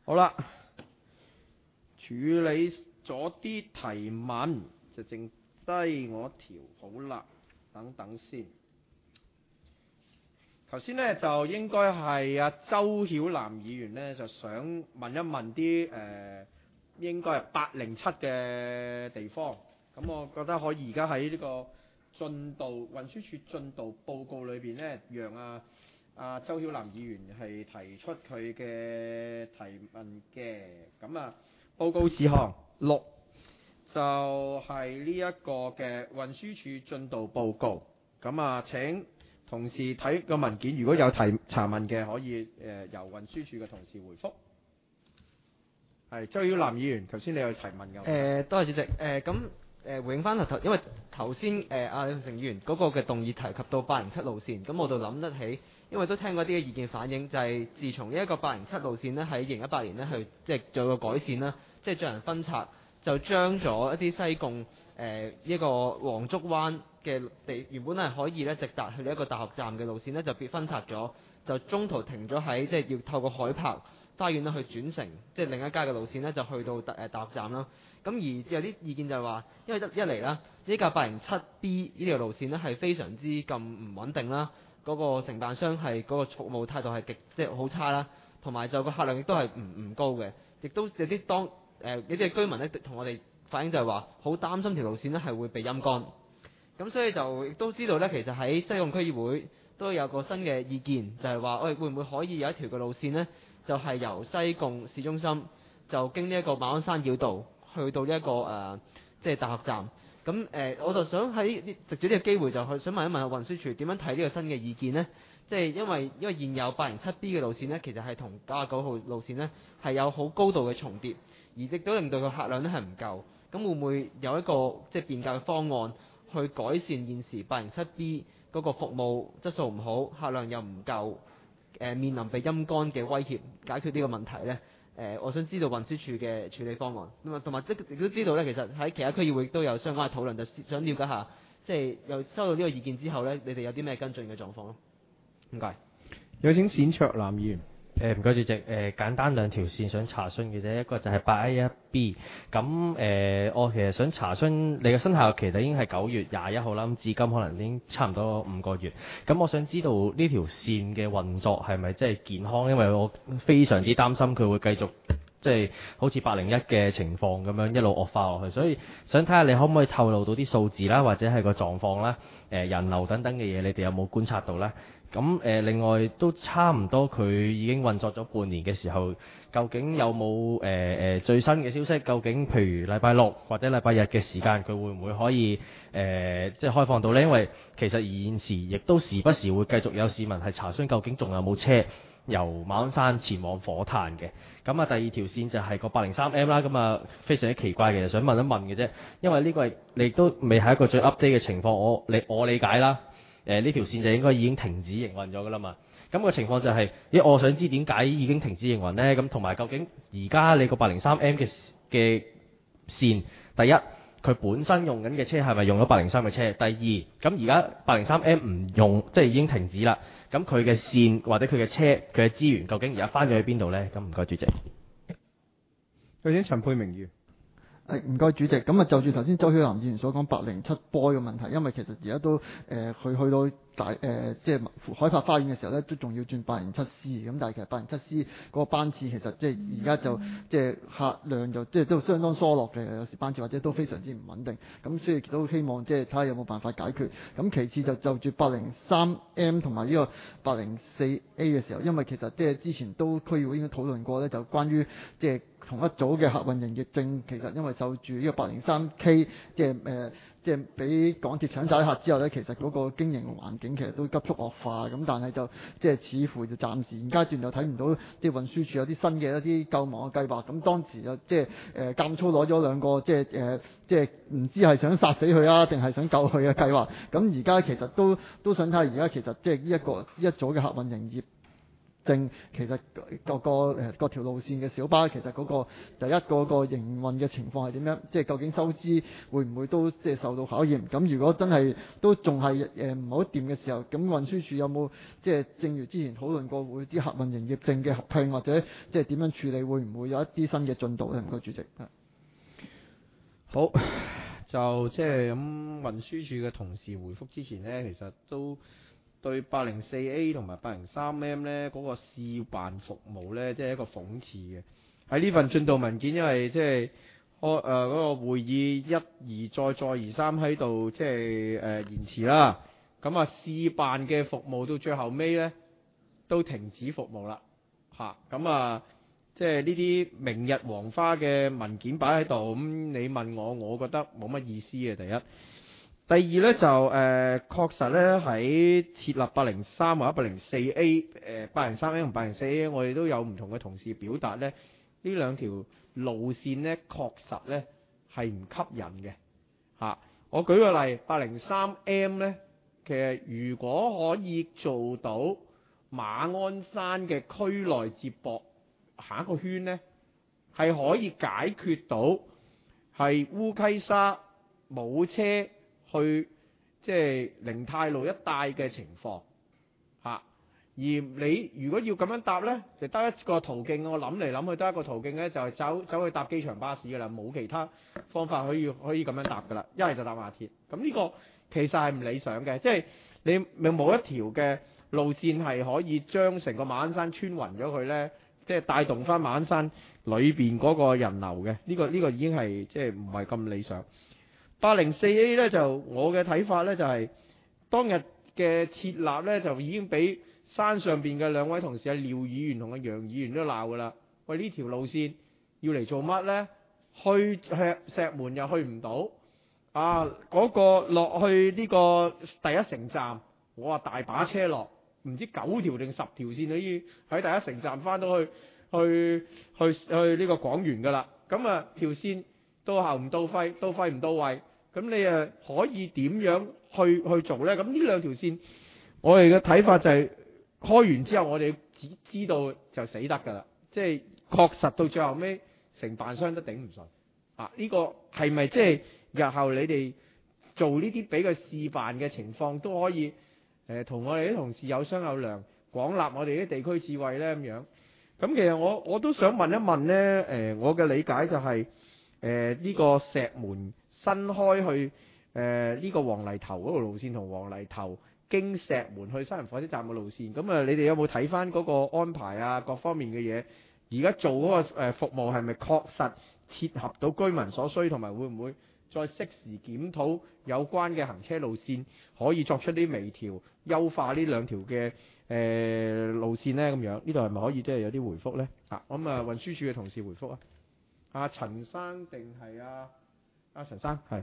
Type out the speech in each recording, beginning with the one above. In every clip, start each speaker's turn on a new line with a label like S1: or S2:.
S1: 好啦，處理咗啲提問，就剩低我調好啦，等等先。頭先呢，就應該係阿周曉南議員呢，就想問一問啲應該係807嘅地方。咁我覺得可以而家喺呢個運輸署進度報告裏邊呢，讓阿周曉南議員係提出佢嘅提問嘅。咁報告事項6就係呢一個嘅運輸署進度報告。咁請同事睇個文件，如果有查問嘅，可以由運輸署嘅同事回覆。係周曉南議員，頭先你有提問㗎。
S2: 多謝主席。回應翻因為頭先阿李成議員嗰個嘅動議提及到807路線，咁我就諗得起，因為都聽過啲嘅意見反映，就係自從呢一個807路線呢，喺2018年呢去即係做個改善啦，即係進行分拆，就將咗一啲西貢一個黃竹灣嘅地原本係可以咧直達去呢一個大學站嘅路線呢，就別分拆咗，就中途停咗喺即係要透過海柏花園去轉乘，即係另一家嘅路線呢，就去到大學站啦。咁而有啲意見就係話，因為一嚟啦，呢架807B 呢條路線呢係非常之咁唔穩定啦，嗰個承辦商係嗰個服務態度係即係好差啦，同埋就個客量亦都係唔高嘅，亦都有啲有啲居民呢同我哋反映就係話，好擔心條路線呢係會被陰乾。咁所以就亦都知道呢，其實喺西貢區議會都有個新嘅意見，就係話，會唔會可以有一條嘅路線呢？就係由西貢市中心就經呢一個馬鞍山繞道去到呢一個即係大學站。咁我就想喺藉住呢個機會就想問一問運輸署點樣睇呢個新嘅意見呢？即係因為現有807B 嘅路線呢，其實係同99號路線呢係有好高度嘅重疊，而亦都令到個客量呢係唔夠。咁會唔會有一個即係變革嘅方案去改善現時807B 嗰個服務質素唔好，客量又唔夠，面臨被陰乾嘅威脅，解決呢個問題呢？我想知道運輸署嘅處理方案。咁同埋亦都知道呢，其實喺其他區議會都有相關嘅討論，就想了解下，即係又收到呢個意見之後呢，你哋有啲咩跟進嘅狀況咯？唔該。
S1: 有請冼卓南議員。
S3: 唔該主席，簡單兩條線想查詢嘅啫，一個就係811B，咁我其實想查詢你嘅生效期就已經係9月21號啦，咁至今可能已經差唔多5個月，咁我想知道呢條線嘅運作係咪真係健康？因為我非常之擔心佢會繼續即係好似801嘅情況咁樣一路惡化落去，所以想睇下你可唔可以透露到啲數字啦，或者係個狀況啦，人流等等嘅嘢，你哋有冇觀察到呢？咁另外都差唔多，佢已經運作咗半年嘅時候，究竟有冇最新嘅消息？究竟譬如禮拜六或者禮拜日嘅時間，佢會唔會可以即係開放到呢？因為其實現時亦都時不時會繼續有市民係查詢，究竟仲有冇車由馬鞍山前往火炭嘅？咁第二條線就係個803M 啦，咁非常之奇怪嘅，想問一問嘅啫，因為呢個你都未係一個最 update 嘅情況，我理解啦。呢條線就應該已經停止營運咗㗎啦嘛，咁個情況就係，我想知點解已經停止營運呢？咁同埋究竟而家你個803M 嘅線，第一佢本身用緊嘅車係咪用咗803嘅車？第二咁而家803M 唔用，即係已經停止啦。咁佢嘅線或者佢嘅車佢嘅資源究竟而家翻咗去邊度呢？咁唔該主席。
S1: 有請陳沛明議員。
S4: 唔該主席，咁就住頭先周曉南議員所講807波嘅問題，因為其實而家都佢去到即係海柏花園嘅時候咧，都仲要轉807C，咁但係其實807C 嗰個班次其實即係而家就即係客量就即係都相當疏落嘅，有時班次或者都非常之唔穩定，咁所以都希望即係睇下有冇辦法解決。咁其次就住803M 同埋呢個804A 嘅時候，因為其實即係之前都區議會已經討論過咧，就關於即係同一組嘅客運營業證，其實因為受住呢個803K 即係俾港鐵搶晒客之後呢，其實嗰個經營環境其實都急速惡化，咁但係就即係似乎就暫時現階段就睇唔到即係運輸署有啲新嘅一啲救亡嘅計劃。咁當時就即係監粗攞咗兩個即係唔知係想殺死佢啊，定係想救佢嘅計劃。咁而家其實都想睇下而家其實即係呢一組嘅客運營業證，其實個條路線嘅小巴其實嗰個第一個營運嘅情況係點樣？即係究竟收支會唔會都即係受到考驗？咁如果真係都仲係唔好掂嘅時候，咁運輸署有冇即係正如之前討論過，會啲客運營業證嘅合併或者即係點樣處理？會唔會有一啲新嘅進度咧？唔該，主席。
S1: 好，就即係咁運輸署嘅同事回覆之前呢，其實都對 804A 同埋 803M 呢嗰個試辦服務呢，即係一個諷刺嘅。喺呢份進度文件，因為即係嗰個會議一而再而三喺度即係延遲啦，咁啊試辦嘅服務到最後尾呢，都停止服務啦，咁啊即係呢啲明日黃花嘅文件擺喺度，咁你問我覺得冇乜意思嘅。第一。第二呢，就確實呢，喺設立803或者804A 803A 同804A，我哋都有唔同嘅同事表達呢，呢兩條路線呢，確實呢係唔吸引嘅嚇。我舉個例，803M 呢，其實如果可以做到馬鞍山嘅區內接駁行一個圈呢，係可以解決到係烏溪沙冇車去即係寧泰路一帶嘅情況而你如果要咁樣搭呢，就得一個途徑。我諗嚟諗去得一個途徑呢，就係走去搭機場巴士㗎啦，冇其他方法可以咁樣搭㗎啦。一係就搭馬鐵。咁呢個其實係唔理想嘅，即係你冇一條嘅路線係可以將成個馬鞍山穿勻咗佢呢，即係帶動翻馬鞍山裏邊嗰個人流嘅。呢個已經係即係唔係咁理想。804A 呢，就我嘅睇法呢，就係當日嘅設立呢，就已經俾山上邊嘅兩位同事廖議員同楊議員都鬧㗎啦。喂，呢條路線要嚟做乜呢？去石門又去唔到嗰個落去呢個第一城站，我話大把車落，唔知9條定10條線可以喺第一城站翻到去呢個廣園㗎啦。咁啊條線到喉唔到肺，到肺唔到位。咁你可以點樣去做呢？咁呢兩條線，我哋嘅睇法就係開完之後，我哋知道就死得㗎啦。即係確實到最後尾，承辦商都頂唔順。呢個係咪即係日後你哋做呢啲俾佢試辦嘅情況都可以同我哋啲同事有商有量，廣納我哋啲地區智慧呢？咁樣？咁其實我都想問一問呢，我嘅理解就係呢個石門新開去呢個黃泥頭嗰條路線同黃泥頭經石門去西營火車站嘅路線，咁你哋有冇睇翻嗰個安排啊？各方面嘅嘢，而家做嗰個服務係咪確實切合到居民所需，同埋會唔會再適時檢討有關嘅行車路線，可以作出啲微調，優化呢兩條嘅路線呢？咁樣呢度係咪可以即係有啲回覆呢？咁運輸署嘅同事回覆啊，阿陳生定係阿陳生係。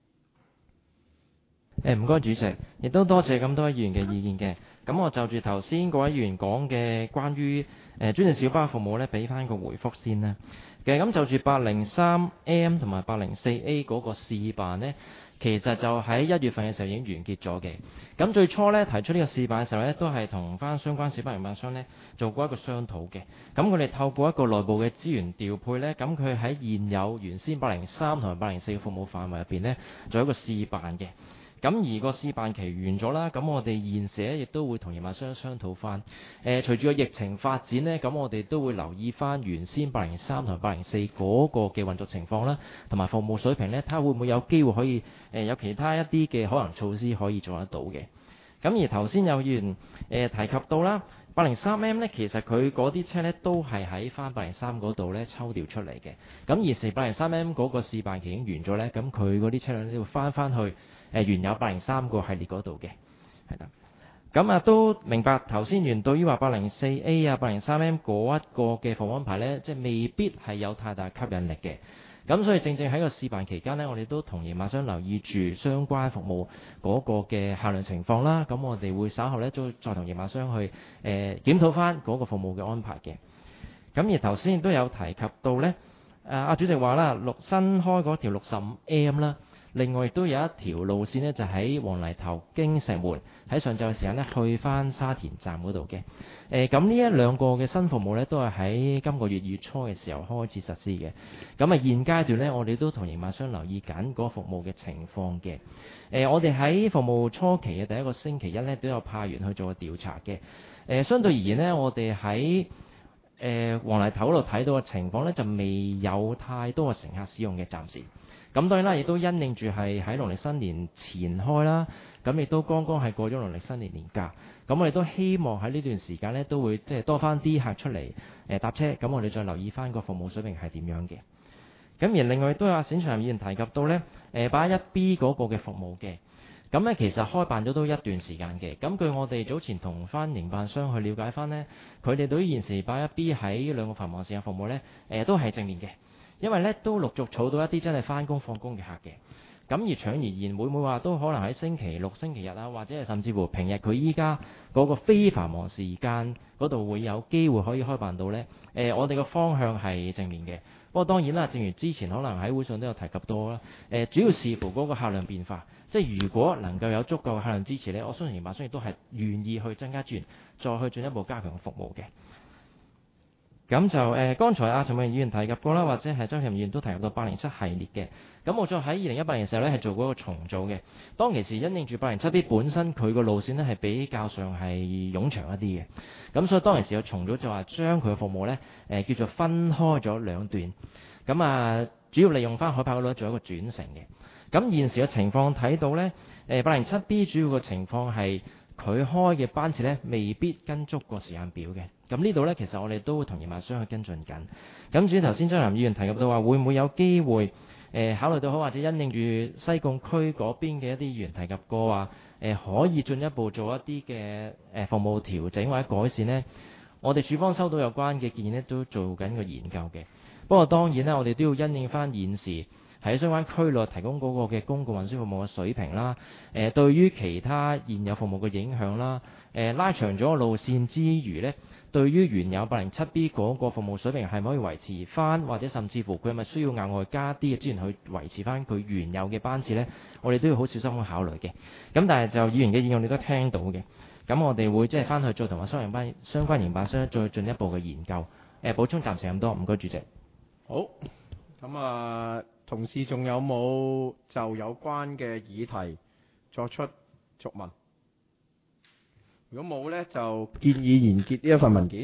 S3: 唔該主席，亦都多謝咁多位議員嘅意見嘅。咁我就住頭先嗰位議員講嘅關於專線小巴服務呢，俾翻個回覆先啦。嘅咁就住 803M 同埋 804A 嗰個試辦呢，其實就喺1月份嘅時候已經完結咗嘅。咁最初呢，提出呢個試辦嘅時候呢，都係同翻相關小巴營辦商呢做過一個商討嘅。咁佢哋透過一個內部嘅資源調配呢，咁佢喺現有原先803同埋804嘅服務範圍入邊呢，做一個試辦嘅。咁而個試辦期完咗啦，咁我哋現時亦都會同營辦商商討翻。隨住個疫情發展呢，咁我哋都會留意翻原先803同804嗰個嘅運作情況啦，同埋服務水平呢，睇下會唔會有機會可以有其他一啲嘅可能措施可以做得到嘅。咁而頭先有議員提及到啦，803M 呢，其實佢嗰啲車呢都係喺翻803嗰度呢抽調出嚟嘅。咁而時803M 嗰個試辦期已經完咗呢，咁佢嗰啲車輛都會翻去原有803個系列嗰度嘅，係啦。咁都明白頭先原對於話 804A 803M 嗰一個嘅服務安排呢，即係未必係有太大吸引力嘅。咁所以正正喺個試辦期間呢，我哋都同營辦商留意住相關服務嗰個嘅客量情況啦。咁我哋會稍後呢再同營辦商去檢討翻嗰個服務嘅安排嘅。咁而頭先亦都有提及到呢，阿主席話啦，新開嗰條65M 啦。 另外亦都有一條路線呢，就喺黃泥頭經石門，喺上晝嘅時間呢，去翻沙田站嗰度嘅。咁呢一兩個嘅新服務呢，都係喺今個月月初嘅時候開始實施嘅。咁啊現階段呢，我哋都同營辦商留意緊嗰個服務嘅情況嘅。我哋喺服務初期嘅第一個星期一呢，都有派員去做個調查嘅。相對而言呢，我哋喺黃泥頭嗰度睇到嘅情況呢，就未有太多嘅乘客使用嘅，暫時。咁當然啦，亦都因應住係喺農曆新年前開啦，咁亦都剛剛係過咗農曆新年年假。咁我哋都希望喺呢段時間呢，都會即係多翻啲客出嚟搭車。咁我哋再留意翻個服務水平係點樣嘅。咁而另外都有阿冼長議員提及到呢811B 嗰個嘅服務嘅。咁咧其實開辦咗都一段時間嘅。咁據我哋早前同翻營辦商去了解翻呢，佢哋對於現時811B 喺兩個繁忙時間服務呢，都係正面嘅，因為呢都陸續儲到一啲真係翻工放工嘅客嘅。咁而長而言，會唔會話都可能喺星期六、星期日啊，或者係甚至乎平日佢依家嗰個非繁忙時間嗰度會有機會可以開辦到呢？我哋個方向係正面嘅。不過當然啦，正如之前可能喺會上都有提及到啦。主要視乎嗰個客量變化，即係如果能夠有足夠嘅客量支持呢，我相信營辦商亦都係願意去增加資源，再去進一步加強服務嘅。咁就剛才阿陳偉議員提及過啦，或者係周慶議員都提及到807系列嘅。咁我再喺2018年嘅時候呢，係做過一個重組嘅。當其時因應住807B 本身佢個路線呢係比較上係冗長一啲嘅，咁所以當其時有重組就話將佢嘅服務呢叫做分開咗兩段。咁啊，主要利用翻海柏嗰度做一個轉乘嘅。咁現時嘅情況睇到呢807B 主要嘅情況係佢開嘅班次呢未必跟足個時間表嘅。咁呢度呢，其實我哋都會同營辦商去跟進緊。咁至於頭先張南議員提及到話，會唔會有機會考慮到好，或者因應住西貢區嗰邊嘅一啲議員提及過話，可以進一步做一啲嘅服務調整或者改善呢？我哋處方收到有關嘅建議呢，都做緊個研究嘅。不過當然呢，我哋都要因應翻現時喺相關區內提供嗰個嘅公共運輸服務嘅水平啦，對於其他現有服務嘅影響啦，拉長咗個路線之餘呢，對於原有807B 嗰個服務水平係咪可以維持翻，或者甚至乎佢係咪需要額外加啲嘅資源去維持翻佢原有嘅班次呢？我哋都要好小心去考慮嘅。咁但係就議員嘅意見，我哋都聽到嘅。咁我哋會即係翻去再同埋相關營辦商再進一步嘅研究。補充暫時咁多，唔該主席。
S1: 好，咁啊，同事仲有冇就有關嘅議題作出質問？如果冇呢，就建議研結呢一份文件。